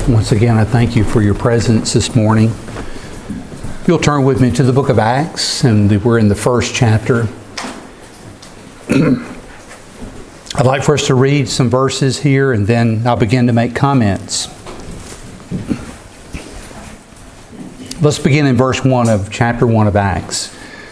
Once again, I thank you for your presence this morning. You'll turn with me to the book of Acts, and we're in the first chapter. I'd like for us to read some verses here, and then I'll begin to make comments. Let's begin in verse 1 of chapter 1 of Acts.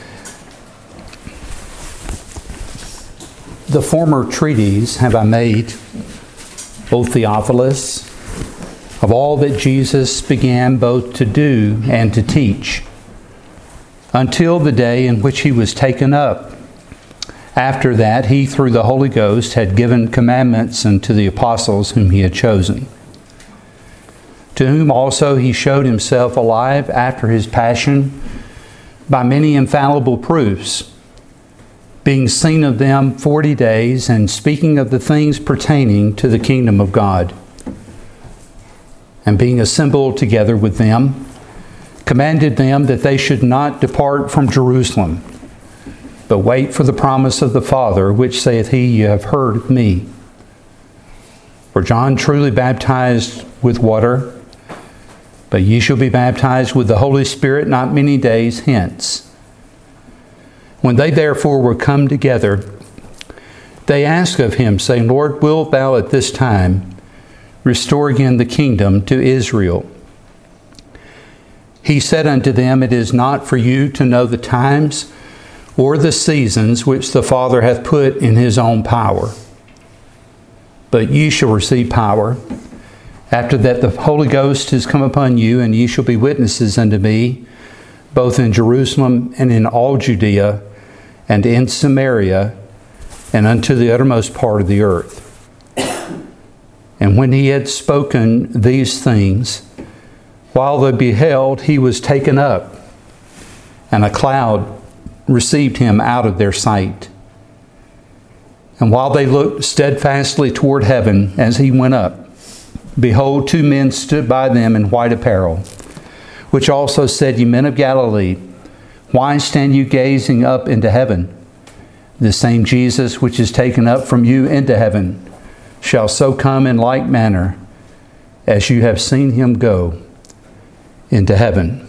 The former treatise have I made, O Theophilus, of all that Jesus began both to do and to teach, until the day in which he was taken up. After that, he, through the Holy Ghost, had given commandments unto the apostles whom he had chosen, to whom also he showed himself alive after his passion by many infallible proofs, being seen of them 40 days, and speaking of the things pertaining to the kingdom of God. And being assembled together with them, commanded them that they should not depart from Jerusalem, but wait for the promise of the Father, which saith he, Ye have heard of me. For John truly baptized with water, but ye shall be baptized with the Holy Spirit not many days hence. When they therefore were come together, they asked of him, saying, Lord, wilt thou at this time restore again the kingdom to Israel? He said unto them, It is not for you to know the times or the seasons which the Father hath put in his own power. But ye shall receive power, after that the Holy Ghost is come upon you, and ye shall be witnesses unto me, both in Jerusalem and in all Judea, and in Samaria, and unto the uttermost part of the earth. And when he had spoken these things, while they beheld, he was taken up, and a cloud received him out of their sight. And while they looked steadfastly toward heaven as he went up, behold, two men stood by them in white apparel, which also said, Ye men of Galilee, why stand you gazing up into heaven? The same Jesus which is taken up from you into heaven shall so come in like manner as you have seen him go into heaven.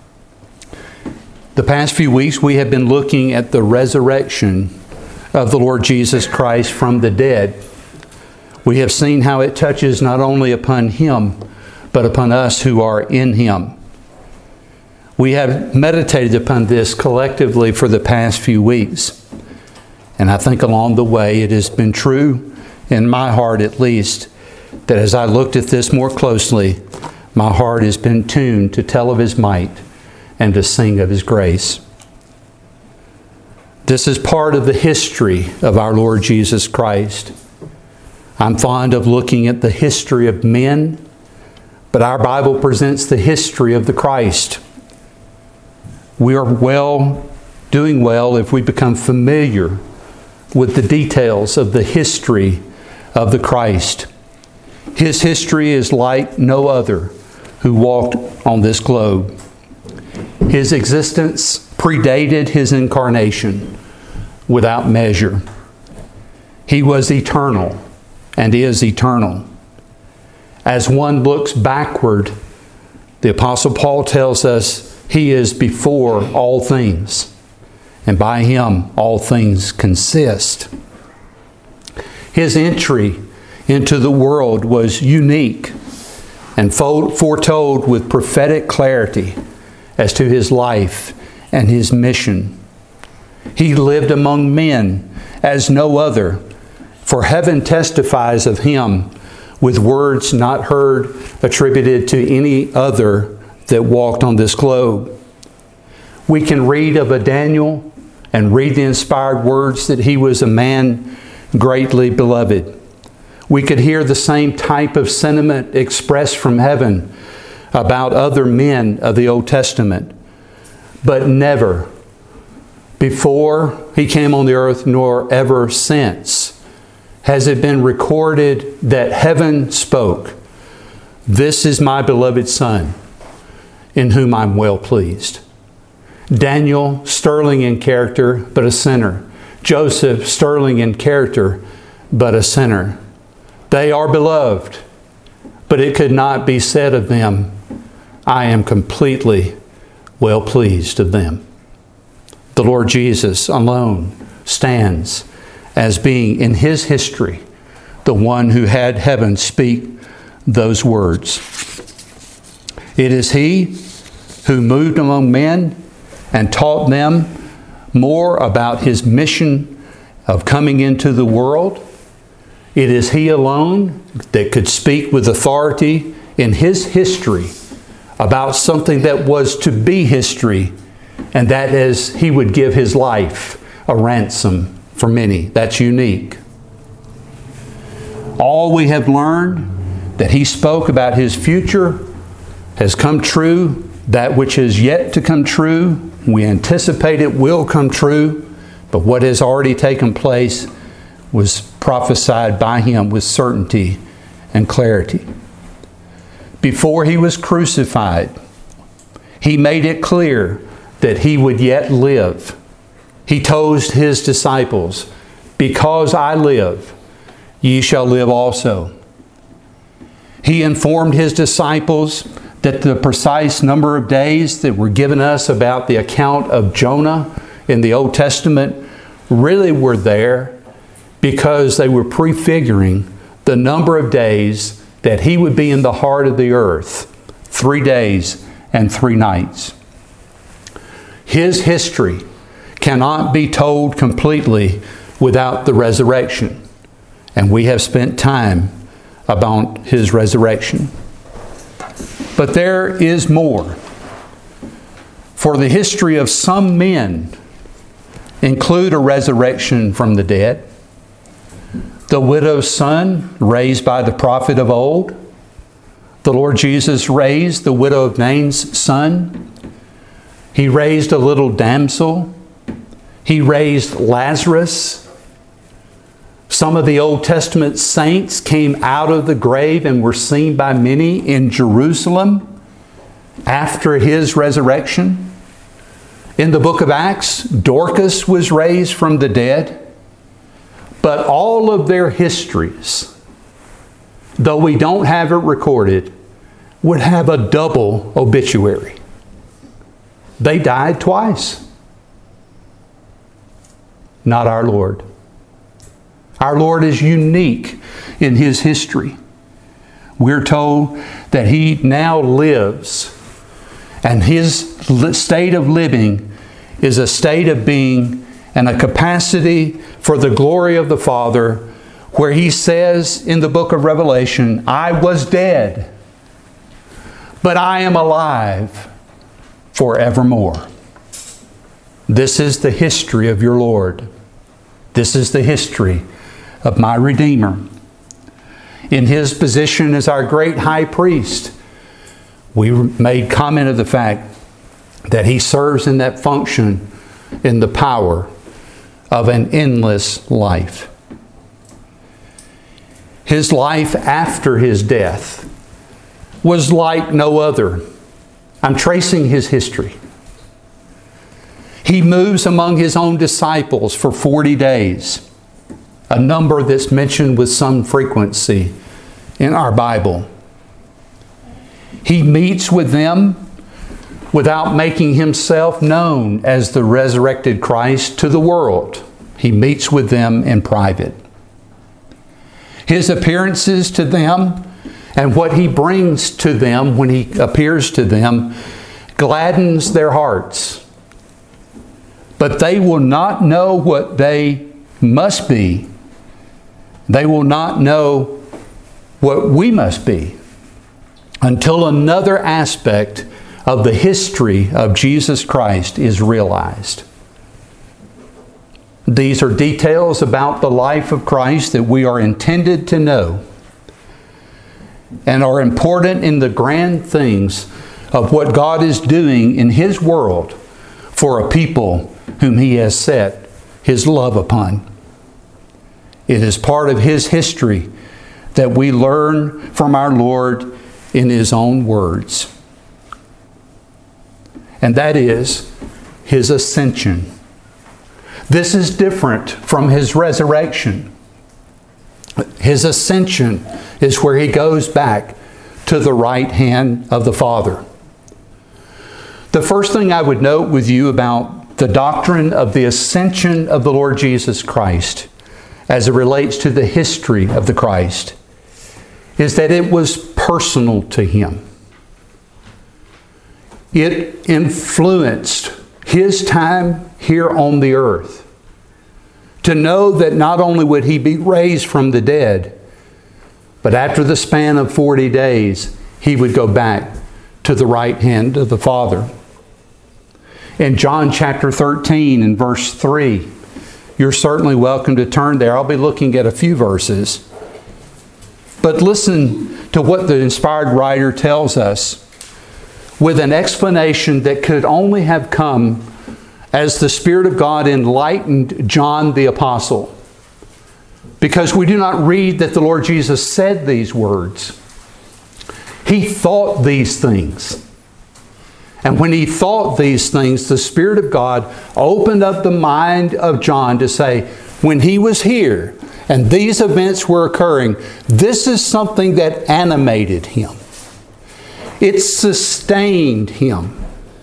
The past few weeks we have been looking at the resurrection of the Lord Jesus Christ from the dead. We have seen how it touches not only upon him, but upon us who are in him. We have meditated upon this collectively for the past few weeks. And I think along the way it has been true, in my heart at least, that as I looked at this more closely, my heart has been tuned to tell of his might and to sing of his grace. This is part of the history of our Lord Jesus Christ. I'm fond of looking at the history of men, but our Bible presents the history of the Christ. We are doing well if we become familiar with the details of the history of the Christ. His history is like no other who walked on this globe. His existence predated his incarnation without measure. He was eternal and is eternal. As one looks backward, the Apostle Paul tells us he is before all things, and by him all things consist. His entry into the world was unique and foretold with prophetic clarity as to his life and his mission. He lived among men as no other, for heaven testifies of him with words not heard attributed to any other that walked on this globe. We can read of a Daniel and read the inspired words that he was a man greatly beloved. We could hear the same type of sentiment expressed from heaven about other men of the Old Testament. But never before he came on the earth, nor ever since, has it been recorded that heaven spoke, This is my beloved Son, in whom I'm well pleased. Daniel, sterling in character, but a sinner. Joseph, sterling in character, but a sinner. They are beloved. but it could not be said of them, I am completely well pleased of them. The Lord Jesus alone stands as being in His history the one who had heaven speak those words. It is He who moved among men and taught them more about His mission of coming into the world. It is He alone that could speak with authority in His history about something that was to be history, and that is He would give His life a ransom for many. That's unique. All we have learned that He spoke about His future has come true. That which is yet to come true, we anticipate it will come true, but what has already taken place was prophesied by Him with certainty and clarity. Before He was crucified, He made it clear that He would yet live. He told His disciples, because I live, ye shall live also. He informed His disciples that the precise number of days that were given us about the account of Jonah in the Old Testament really were there because they were prefiguring the number of days that He would be in the heart of the earth, 3 days and 3 nights. His history cannot be told completely without the resurrection, and we have spent time about His resurrection. But there is more. For the history of some men include a resurrection from the dead, the widow's son raised by the prophet of old. The Lord Jesus raised the widow of Nain's son. He raised a little damsel. He raised Lazarus. Some of the Old Testament saints came out of the grave and were seen by many in Jerusalem after His resurrection. In the book of Acts, Dorcas was raised from the dead. But all of their histories, though we don't have it recorded, would have a double obituary. They died twice. Not our Lord. Our Lord is unique in His history. We're told that He now lives, and His state of living is a state of being and a capacity for the glory of the Father, where He says in the book of Revelation, I was dead, but I am alive forevermore. This is the history of your Lord. This is the history of my Redeemer. In His position as our great high priest, we made comment of the fact that He serves in that function in the power of an endless life. His life after His death was like no other. I'm tracing His history. He moves among His own disciples for 40 days, a number that's mentioned with some frequency in our Bible. He meets with them without making Himself known as the resurrected Christ to the world. He meets with them in private. His appearances to them and what He brings to them when He appears to them gladdens their hearts. But they will not know what they must be. They will not know what we must be until another aspect of the history of Jesus Christ is realized. These are details about the life of Christ that we are intended to know and are important in the grand things of what God is doing in His world for a people whom He has set His love upon. It is part of His history that we learn from our Lord in His own words. And that is His ascension. This is different from His resurrection. His ascension is where He goes back to the right hand of the Father. The first thing I would note with you about the doctrine of the ascension of the Lord Jesus Christ as it relates to the history of the Christ is that it was personal to Him. It influenced His time here on the earth to know that not only would He be raised from the dead, but after the span of 40 days, He would go back to the right hand of the Father. In John chapter 13 and verse 3, you're certainly welcome to turn there. I'll be looking at a few verses. But listen to what the inspired writer tells us with an explanation that could only have come as the Spirit of God enlightened John the Apostle. Because we do not read that the Lord Jesus said these words. He thought these things. And when He thought these things, the Spirit of God opened up the mind of John to say, when he was here and these events were occurring, this is something that animated him. It sustained him.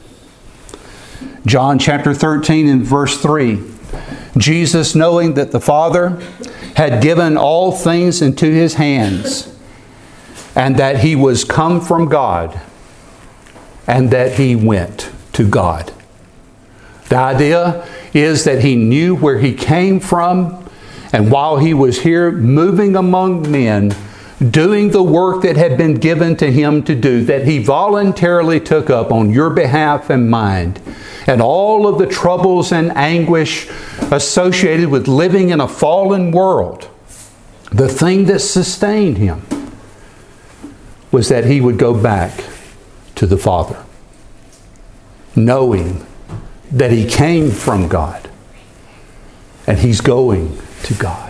John chapter 13 and verse 3. Jesus, knowing that the Father had given all things into His hands, and that He was come from God, and that He went to God. The idea is that He knew where He came from, and while He was here moving among men, doing the work that had been given to Him to do, that He voluntarily took up on your behalf and mine, and all of the troubles and anguish associated with living in a fallen world, the thing that sustained Him was that He would go back to the Father, knowing that He came from God and He's going to God.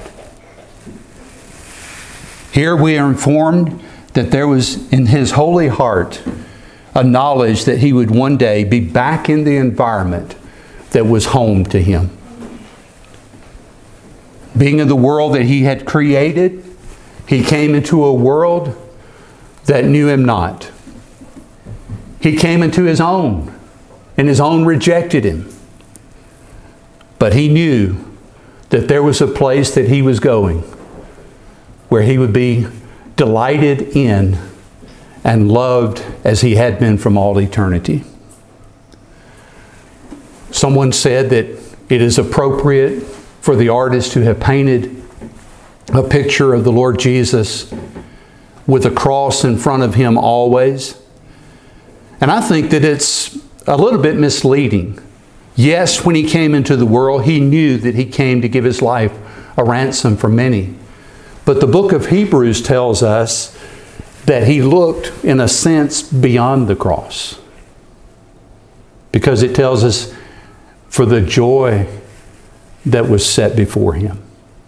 Here we are informed that there was in His holy heart a knowledge that He would one day be back in the environment that was home to Him. Being in the world that He had created, He came into a world that knew Him not. He came into His own, and His own rejected Him. But He knew that there was a place that He was going where He would be delighted in and loved as He had been from all eternity. Someone said that it is appropriate for the artist to have painted a picture of the Lord Jesus with a cross in front of Him always. And I think that it's a little bit misleading. Yes, when He came into the world, He knew that He came to give His life a ransom for many. But the book of Hebrews tells us that He looked, in a sense, beyond the cross. Because it tells us for the joy that was set before Him.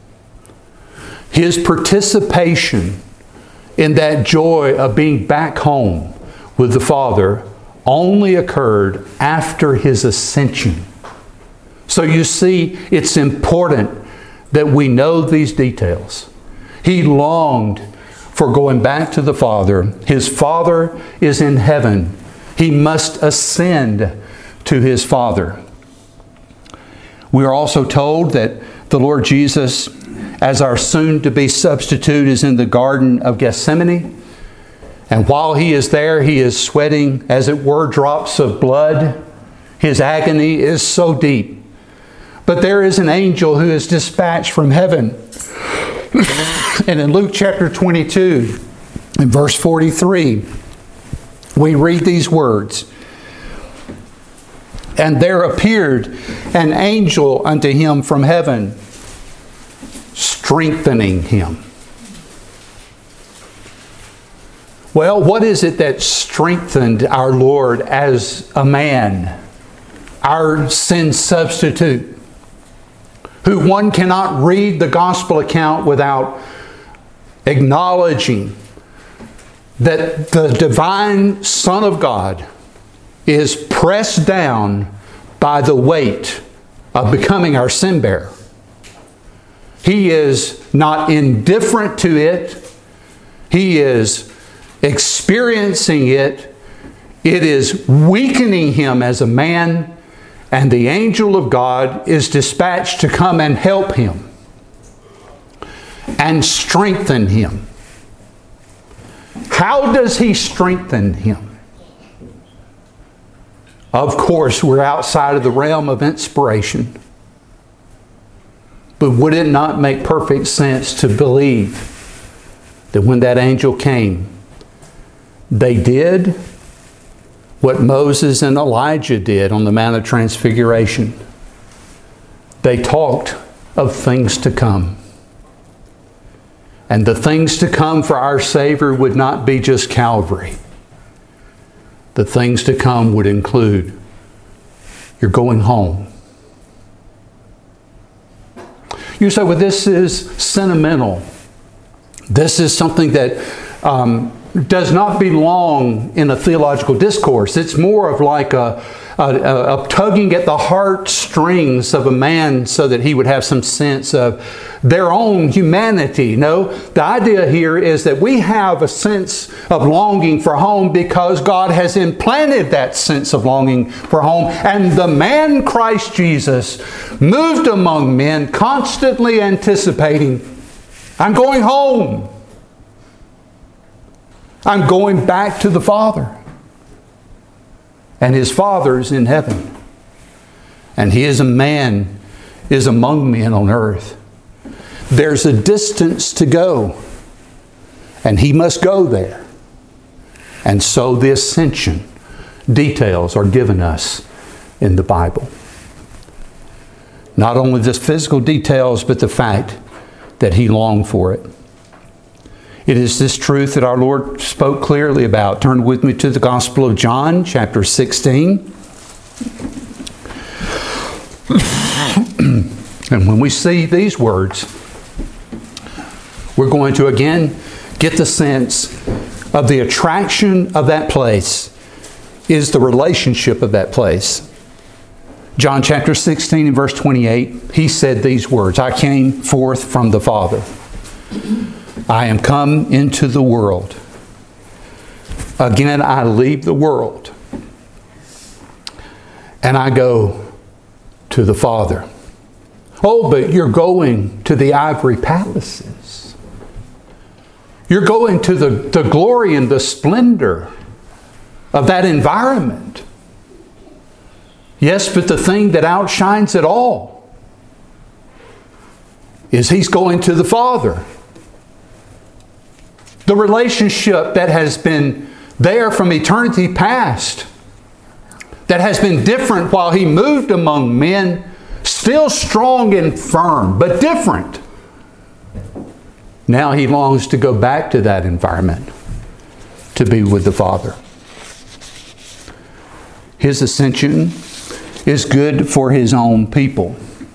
His participation in that joy of being back home with the Father only occurred after His ascension. So you see, it's important that we know these details. He longed for going back to the Father. His Father is in heaven. He must ascend to His Father. We are also told that the Lord Jesus, as our soon-to-be substitute, is in the Garden of Gethsemane. And while He is there, He is sweating, as it were, drops of blood. His agony is so deep. But there is an angel who is dispatched from heaven. And in Luke chapter 22, in verse 43, we read these words. And there appeared an angel unto him from heaven, strengthening him. Well, what is it that strengthened our Lord as a man, our sin substitute, who one cannot read the gospel account without acknowledging that the divine Son of God is pressed down by the weight of becoming our sin bearer. He is not indifferent to it. He is experiencing it, it is weakening him as a man, and the angel of God is dispatched to come and help him and strengthen him. How does he strengthen him? Of course, we're outside of the realm of inspiration. But would it not make perfect sense to believe that when that angel came, they did what Moses and Elijah did on the Mount of Transfiguration? They talked of things to come. And the things to come for our Savior would not be just Calvary. The things to come would include, you're going home. You say, well, this is sentimental. This is something that does not belong in a theological discourse. It's more of like a tugging at the heartstrings of a man so that he would have some sense of their own humanity. No, the idea here is that we have a sense of longing for home because God has implanted that sense of longing for home. And the man Christ Jesus moved among men, constantly anticipating, I'm going home. I'm going back to the Father. And his Father is in heaven. And he is a man, is among men on earth. There's a distance to go. And he must go there. And so the ascension details are given us in the Bible. Not only the physical details, but the fact that he longed for it. It is this truth that our Lord spoke clearly about. Turn with me to the Gospel of John, chapter 16. And when we see these words, we're going to again get the sense of the attraction of that place is the relationship of that place. John chapter 16 and verse 28, he said these words, I came forth from the Father. I am come into the world. Again, I leave the world. And I go to the Father. Oh, but you're going to the ivory palaces. You're going to the glory and the splendor of that environment. Yes, but the thing that outshines it all is he's going to the Father. The relationship that has been there from eternity past, that has been different while he moved among men, still strong and firm, but different. Now he longs to go back to that environment, to be with the Father. His ascension is good for his own people.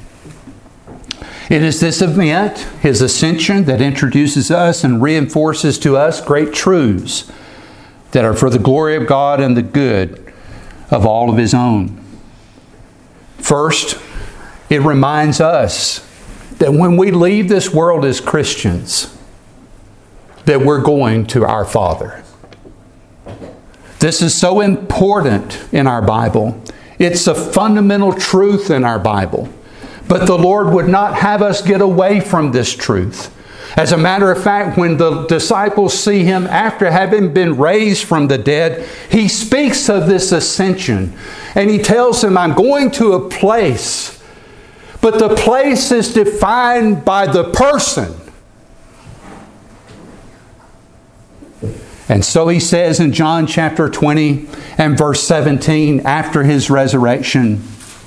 It is this event, his ascension, that introduces us and reinforces to us great truths that are for the glory of God and the good of all of his own. First, it reminds us that when we leave this world as Christians, that we're going to our Father. This is so important in our Bible. It's a fundamental truth in our Bible. But the Lord would not have us get away from this truth. As a matter of fact, when the disciples see him after having been raised from the dead, he speaks of this ascension. And he tells them, I'm going to a place. But the place is defined by the person. And so he says in John chapter 20 and verse 17, after his resurrection,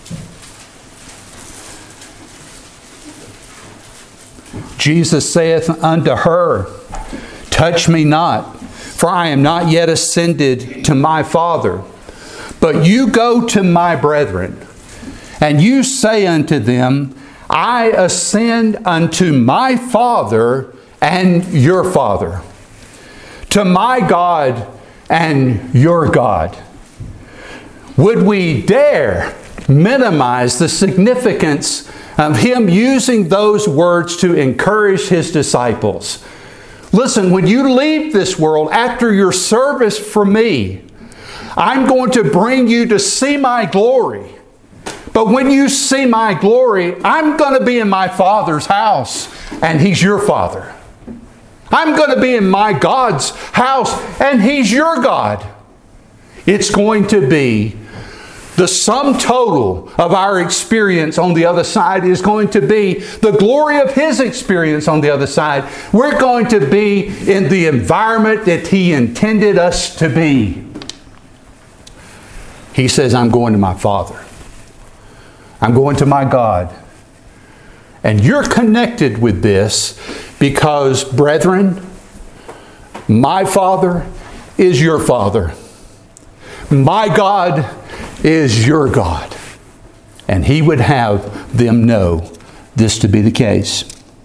Jesus saith unto her, touch me not, for I am not yet ascended to my Father. But you go to my brethren, and you say unto them, I ascend unto my Father and your Father, to my God and your God. Would we dare minimize the significance of him using those words to encourage his disciples? Listen, when you leave this world after your service for me, I'm going to bring you to see my glory. But when you see my glory, I'm going to be in my Father's house, and He's your Father. I'm going to be in my God's house, and He's your God. It's going to be the sum total of our experience on the other side is going to be the glory of His experience on the other side. We're going to be in the environment that He intended us to be. He says, I'm going to my Father. I'm going to my God. And you're connected with this because, brethren, my Father is your Father. My God is your God. And He would have them know this to be the case.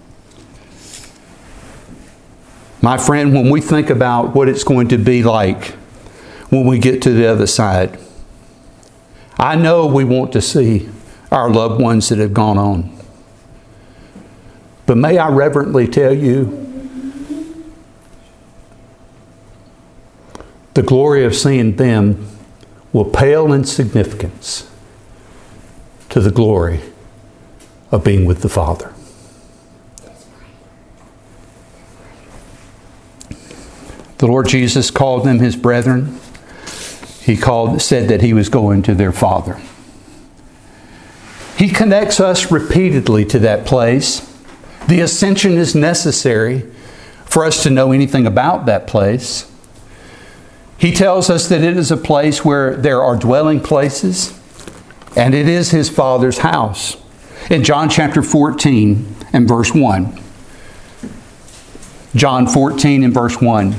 My friend, when we think about what it's going to be like when we get to the other side, I know we want to see our loved ones that have gone on. But may I reverently tell you, the glory of seeing them will pale in significance to the glory of being with the Father. The Lord Jesus called them His brethren. He said that He was going to their Father. He connects us repeatedly to that place. The ascension is necessary for us to know anything about that place. He tells us that it is a place where there are dwelling places, and it is His Father's house. In John chapter 14 and verse 1. John 14 and verse 1.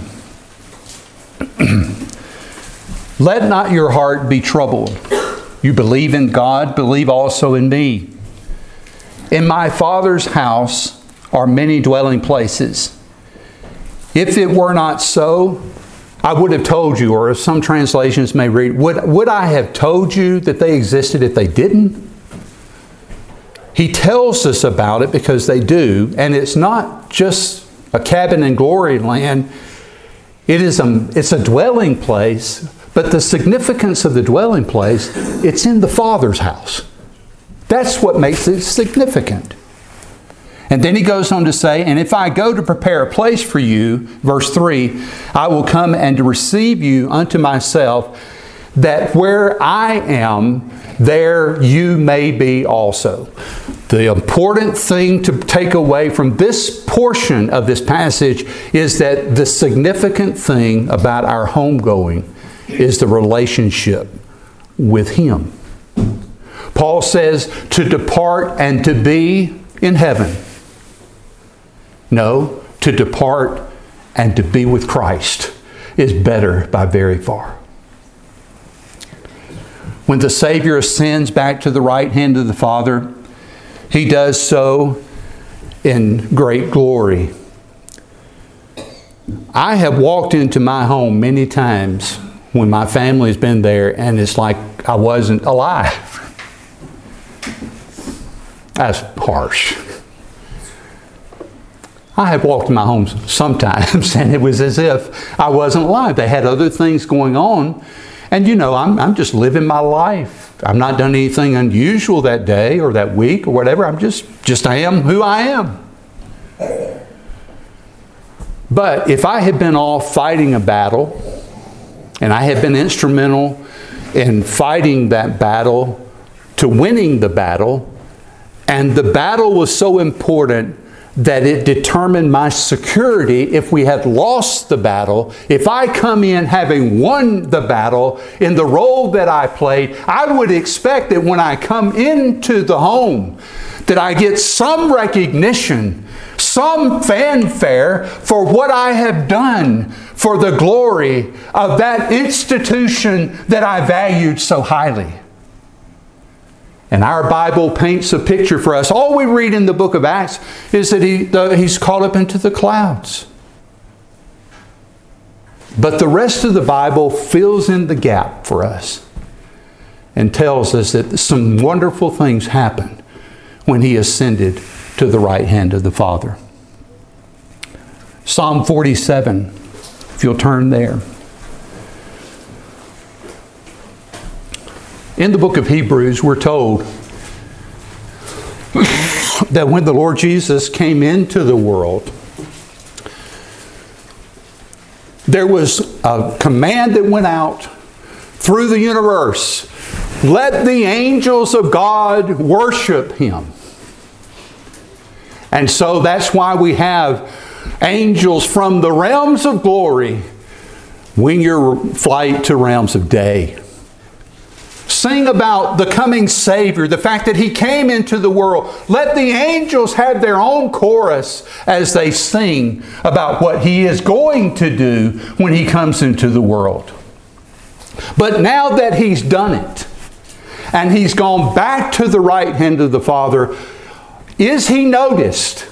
Let not your heart be troubled. You believe in God, believe also in me. In my Father's house are many dwelling places. If it were not so, I would have told you, or as some translations may read, would I have told you that they existed if they didn't? He tells us about it because they do, and it's not just a cabin in glory land. It's a dwelling place, but the significance of the dwelling place, it's in the Father's house. That's what makes it significant. And then he goes on to say, and if I go to prepare a place for you, verse 3, I will come and to receive you unto myself, that where I am, there you may be also. The important thing to take away from this portion of this passage is that the significant thing about our homegoing is the relationship with Him. Paul says to depart and to be in heaven. No, to depart and to be with Christ is better by very far. When the Savior ascends back to the right hand of the Father, He does so in great glory. I have walked into my home many times when my family's been there, and it's like I wasn't alive. That's harsh. I have walked in my home sometimes, and it was as if I wasn't alive. They had other things going on. And you know, I'm just living my life. I'm not done anything unusual that day or that week or whatever. I'm just I am who I am. But if I had been off fighting a battle, and I had been instrumental in fighting that battle to winning the battle, and the battle was so important that it determined my security if we had lost the battle. If I come in having won the battle in the role that I played, I would expect that when I come into the home, that I get some recognition, some fanfare for what I have done for the glory of that institution that I valued so highly. And our Bible paints a picture for us. All we read in the book of Acts is that He's caught up into the clouds. But the rest of the Bible fills in the gap for us and tells us that some wonderful things happened when He ascended to the right hand of the Father. Psalm 47, if you'll turn there. In the book of Hebrews, we're told that when the Lord Jesus came into the world, there was a command that went out through the universe. Let the angels of God worship Him. And so that's why we have angels from the realms of glory wing your flight to realms of day. Sing about the coming Savior, the fact that He came into the world. Let the angels have their own chorus as they sing about what He is going to do when He comes into the world. But now that He's done it, and He's gone back to the right hand of the Father, is He noticed?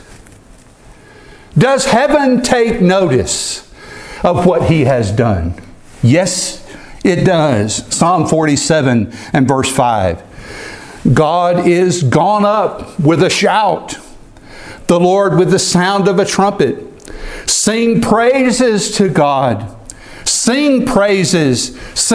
Does heaven take notice of what He has done? Yes, it does. Psalm 47 and verse 5. God is gone up with a shout, the Lord with the sound of a trumpet. Sing praises to God. Sing praises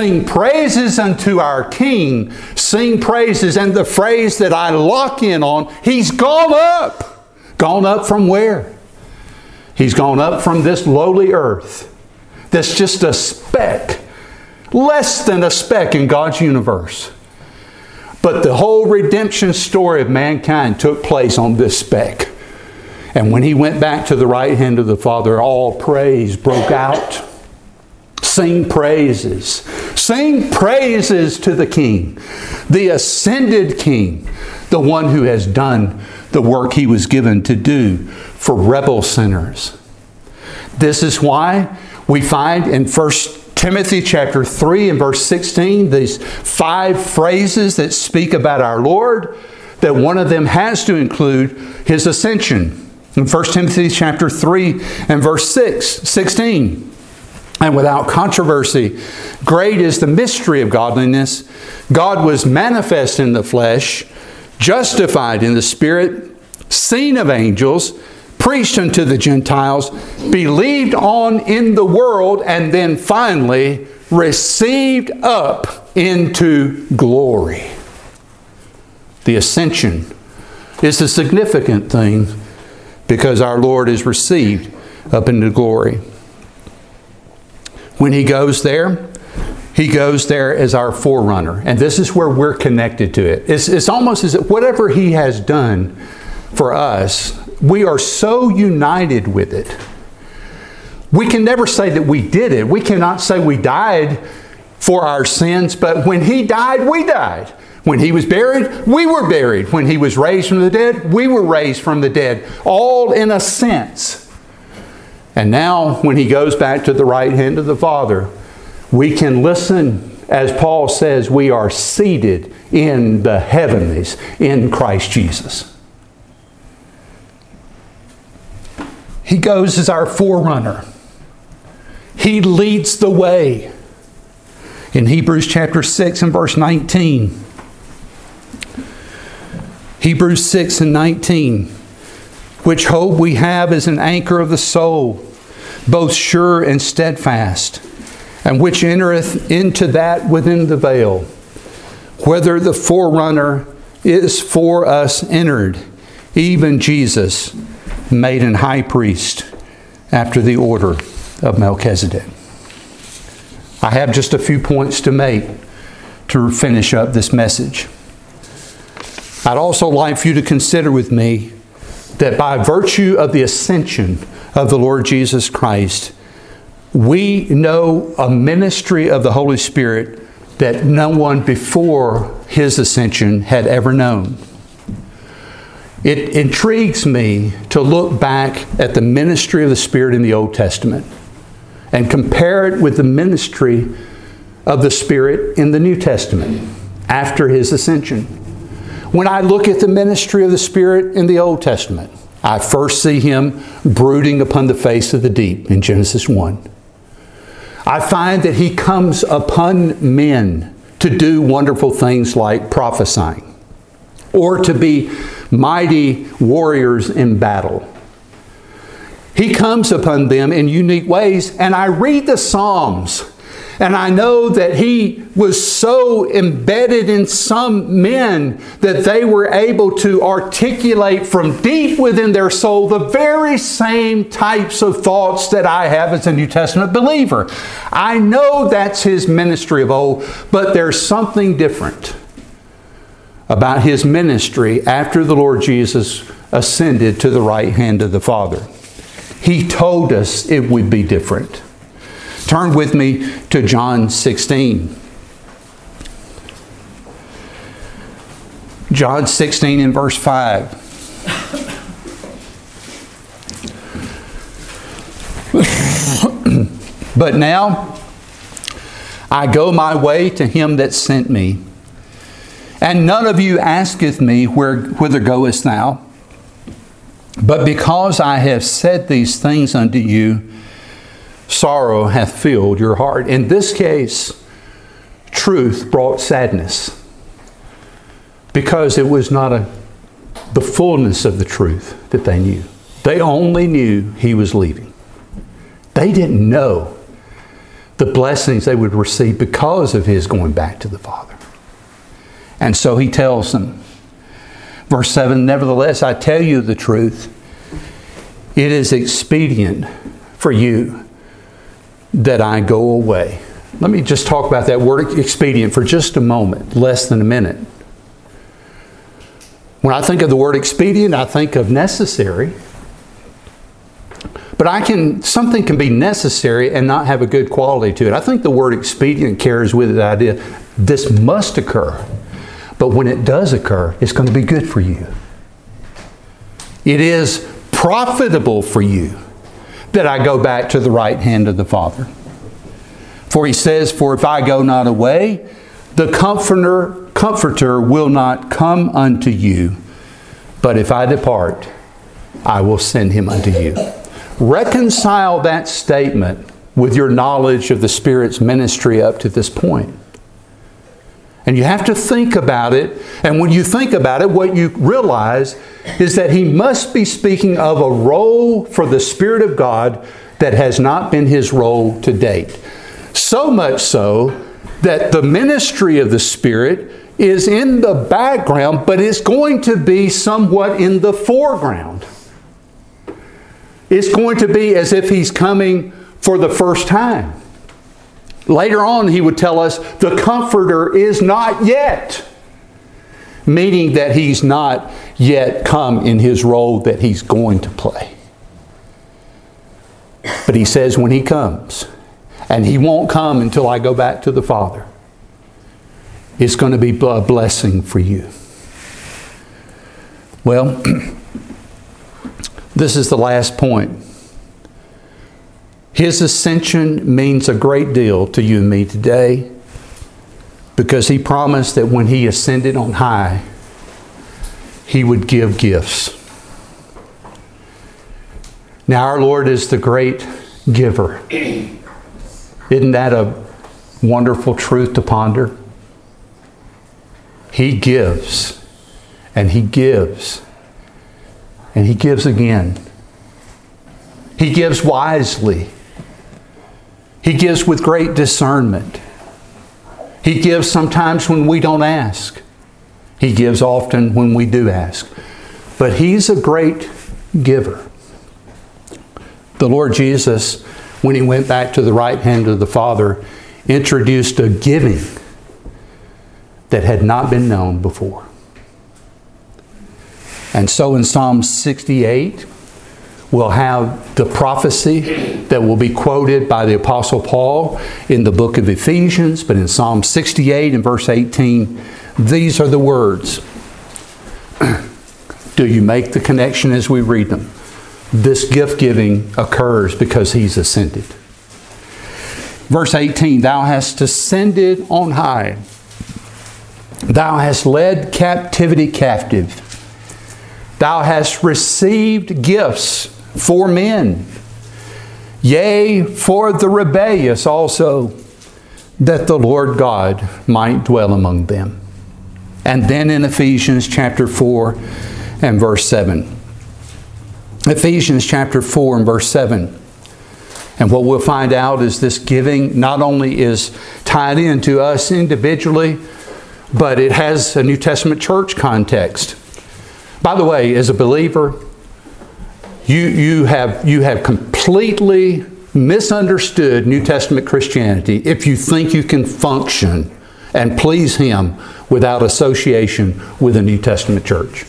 unto our King. Sing praises. And the phrase that I lock in on, He's gone up. Gone up from where? He's gone up from this lowly earth. That's just a speck. Less than a speck in God's universe. But the whole redemption story of mankind took place on this speck. And when He went back to the right hand of the Father, all praise broke out. Sing praises. Sing praises to the King, the ascended King, the one who has done the work He was given to do for rebel sinners. This is why we find in 1 Timothy chapter 3 and verse 16, these 5 phrases that speak about our Lord, that one of them has to include His ascension. In 1 Timothy chapter 3 and verse 16, and without controversy, great is the mystery of godliness. God was manifest in the flesh, justified in the Spirit, seen of angels, preached unto the Gentiles, believed on in the world, and then finally received up into glory. The ascension is a significant thing because our Lord is received up into glory. When He goes there as our forerunner. And this is where we're connected to it. It's almost as if whatever He has done for us, we are so united with it. We can never say that we did it. We cannot say we died for our sins, but when He died, we died. When He was buried, we were buried. When He was raised from the dead, we were raised from the dead. All in a sense. And now, when He goes back to the right hand of the Father, we can listen. As Paul says, we are seated in the heavenlies in Christ Jesus. He goes as our forerunner. He leads the way. In Hebrews chapter 6 and verse 19. Hebrews 6 and 19. Which hope we have as an anchor of the soul, both sure and steadfast, and which entereth into that within the veil, whether the forerunner is for us entered, even Jesus, made an high priest after the order of Melchizedek. I have just a few points to make to finish up this message. I'd also like for you to consider with me that by virtue of the ascension of the Lord Jesus Christ, we know a ministry of the Holy Spirit that no one before His ascension had ever known. It intrigues me to look back at the ministry of the Spirit in the Old Testament and compare it with the ministry of the Spirit in the New Testament after His ascension. When I look at the ministry of the Spirit in the Old Testament, I first see Him brooding upon the face of the deep in Genesis 1. I find that He comes upon men to do wonderful things like prophesying or to be mighty warriors in battle. He comes upon them in unique ways. And I read the Psalms, and I know that He was so embedded in some men that they were able to articulate from deep within their soul the very same types of thoughts that I have as a New Testament believer. I know that's His ministry of old, but there's something different about His ministry after the Lord Jesus ascended to the right hand of the Father. He told us it would be different. Turn with me to John 16. John 16 and verse 5. But now I go my way to Him that sent me. And none of you asketh me, whither goest thou? But because I have said these things unto you, sorrow hath filled your heart. In this case, truth brought sadness, because it was not the fullness of the truth that they knew. They only knew He was leaving. They didn't know the blessings they would receive because of His going back to the Father. And so He tells them, verse 7, nevertheless, I tell you the truth. It is expedient for you that I go away. Let me just talk about that word expedient for just a moment, less than a minute. When I think of the word expedient, I think of necessary. But something can be necessary and not have a good quality to it. I think the word expedient carries with it the idea this must occur. But when it does occur, it's going to be good for you. It is profitable for you that I go back to the right hand of the Father. For He says, for if I go not away, the Comforter will not come unto you. But if I depart, I will send Him unto you. Reconcile that statement with your knowledge of the Spirit's ministry up to this point. And you have to think about it. And when you think about it, what you realize is that He must be speaking of a role for the Spirit of God that has not been His role to date. So much so that the ministry of the Spirit is in the background, but it's going to be somewhat in the foreground. It's going to be as if He's coming for the first time. Later on, He would tell us the Comforter is not yet, meaning that He's not yet come in His role that He's going to play. But He says when He comes, and He won't come until I go back to the Father, it's going to be a blessing for you. Well, this is the last point. His ascension means a great deal to you and me today, because He promised that when He ascended on high, He would give gifts. Now our Lord is the great giver. Isn't that a wonderful truth to ponder? He gives, and He gives, and He gives again. He gives wisely. He gives with great discernment. He gives sometimes when we don't ask. He gives often when we do ask. But He's a great giver. The Lord Jesus, when He went back to the right hand of the Father, introduced a giving that had not been known before. And so in Psalm 68, we'll have the prophecy that will be quoted by the Apostle Paul in the book of Ephesians. But in Psalm 68 and verse 18, these are the words. Do you make the connection as we read them? This gift giving occurs because He's ascended. Verse 18, Thou hast ascended on high. Thou hast led captivity captive. Thou hast received gifts for men, yea, for the rebellious also, that the Lord God might dwell among them. And then in Ephesians chapter 4 and verse 7, Ephesians chapter 4 and verse 7. And what we'll find out is this giving not only is tied into us individually, but it has a New Testament church context. By the way, as a believer, you have completely misunderstood New Testament Christianity if you think you can function and please Him without association with a New Testament church.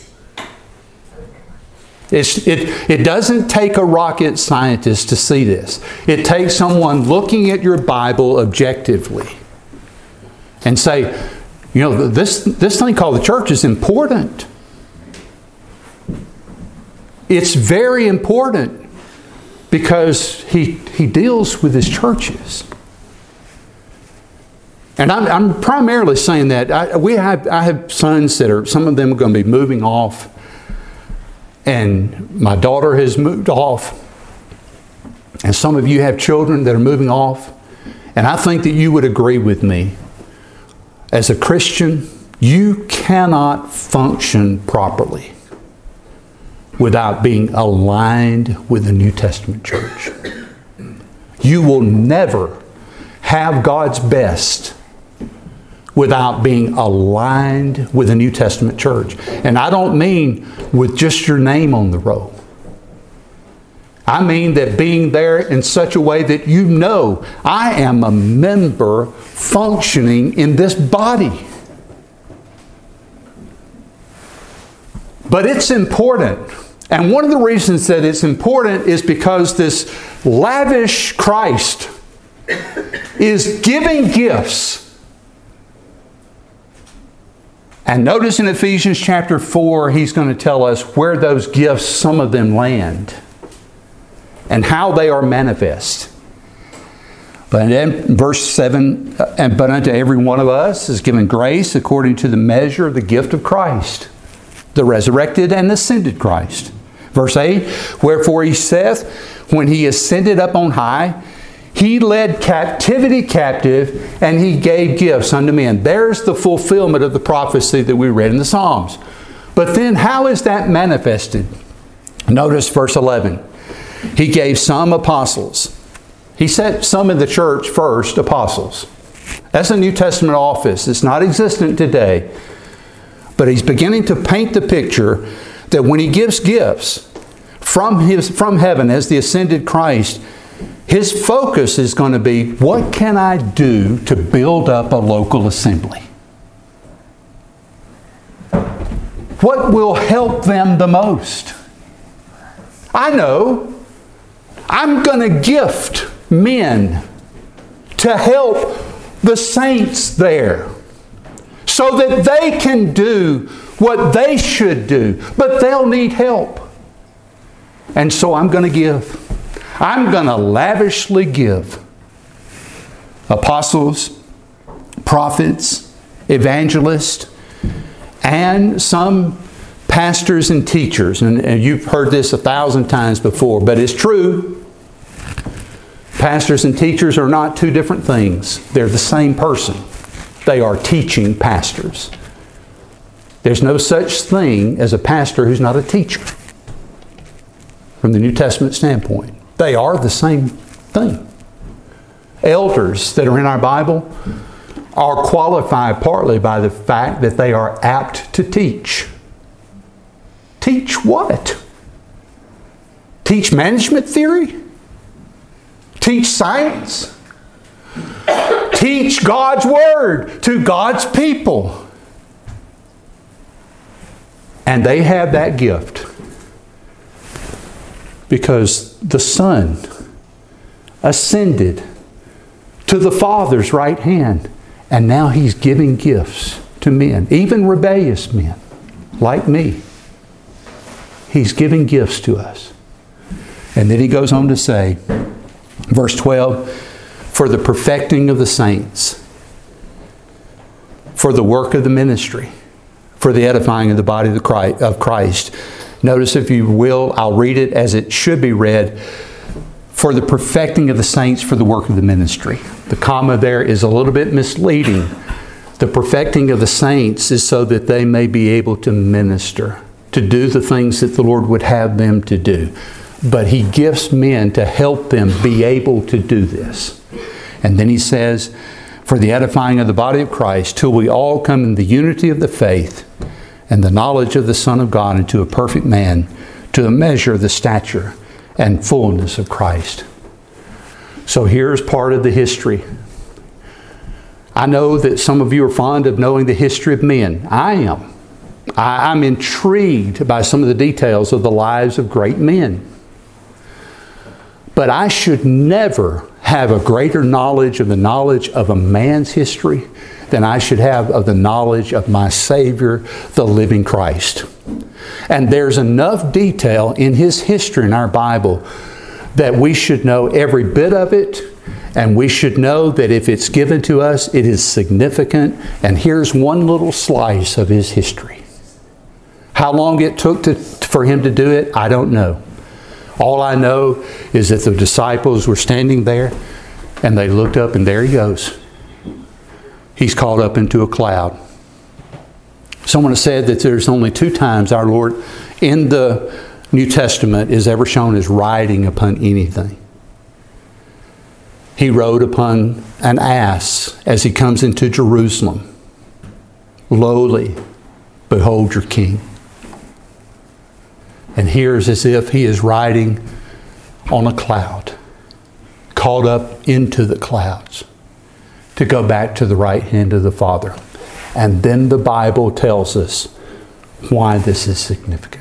It doesn't take a rocket scientist to see this. It takes someone looking at your Bible objectively and say, you know, this thing called the church is important. It's very important because He deals with His churches. And I'm primarily saying that I have sons that some of them are going to be moving off. And my daughter has moved off. And some of you have children that are moving off. And I think that you would agree with me. As a Christian, you cannot function properly without being aligned with the New Testament church. You will never have God's best without being aligned with the New Testament church. And I don't mean with just your name on the roll. I mean that being there in such a way that you know, I am a member functioning in this body. But it's important. And one of the reasons that it's important is because this lavish Christ is giving gifts. And notice in Ephesians chapter 4, he's going to tell us where those gifts, some of them land, and how they are manifest. But in verse 7, but unto every one of us is given grace according to the measure of the gift of Christ, the resurrected and ascended Christ. Verse 8, wherefore he saith, when he ascended up on high, He led captivity captive, and He gave gifts unto men. There's the fulfillment of the prophecy that we read in the Psalms. But then how is that manifested? Notice verse 11. He gave some apostles. He set some in the church first, apostles. That's a New Testament office. It's not existent today. But He's beginning to paint the picture that when He gives gifts from heaven as the ascended Christ, His focus is going to be, what can I do to build up a local assembly? What will help them the most? I know. I'm going to gift men to help the saints there so that they can do what they should do, but they'll need help. And so I'm going to give. I'm going to lavishly give apostles, prophets, evangelists, and some pastors and teachers. And you've heard this 1,000 times before, but it's true. Pastors and teachers are not two different things. They're the same person. They are teaching pastors. There's no such thing as a pastor who's not a teacher from the New Testament standpoint. They are the same thing. Elders that are in our Bible are qualified partly by the fact that they are apt to teach. Teach what? Teach management theory? Teach science? Teach God's Word to God's people. And they have that gift because the Son ascended to the Father's right hand, and now He's giving gifts to men, even rebellious men like me. He's giving gifts to us. And then He goes on to say, verse 12, for the perfecting of the saints, for the work of the ministry, for the edifying of the body of Christ. Notice, if you will, I'll read it as it should be read. For the perfecting of the saints, for the work of the ministry. The comma there is a little bit misleading. The perfecting of the saints is so that they may be able to minister to do the things that the Lord would have them to do. But He gifts men to help them be able to do this. And then He says, for the edifying of the body of Christ, till we all come in the unity of the faith and the knowledge of the Son of God, into a perfect man, to a measure of the stature and fullness of Christ. So here's part of the history. I know that some of you are fond of knowing the history of men. I am. I'm intrigued by some of the details of the lives of great men. But I should never have a greater knowledge of a man's history than I should have of the knowledge of my Savior, the living Christ. And there's enough detail in His history in our Bible that we should know every bit of it, and we should know that if it's given to us, it is significant. And here's one little slice of His history. How long it took for Him to do it, I don't know. All I know is that the disciples were standing there and they looked up and there He goes. He's caught up into a cloud. Someone has said that there's only 2 times our Lord in the New Testament is ever shown as riding upon anything. He rode upon an ass as He comes into Jerusalem. Lowly, behold your King. And here is as if He is riding on a cloud, caught up into the clouds to go back to the right hand of the Father. And then the Bible tells us why this is significant.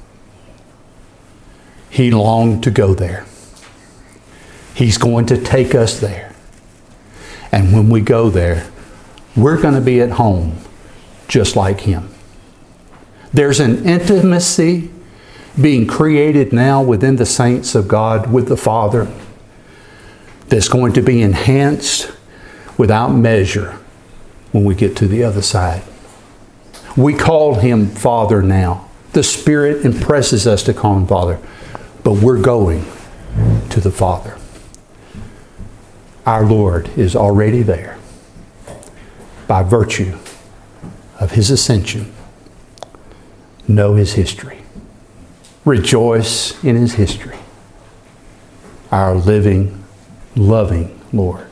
He longed to go there. He's going to take us there. And when we go there, we're going to be at home just like Him. There's an intimacy being created now within the saints of God with the Father that's going to be enhanced without measure when we get to the other side. We call Him Father now. The Spirit impresses us to call Him Father, but we're going to the Father. Our Lord is already there by virtue of His ascension. Know His history. Rejoice in His history. Our living, loving Lord.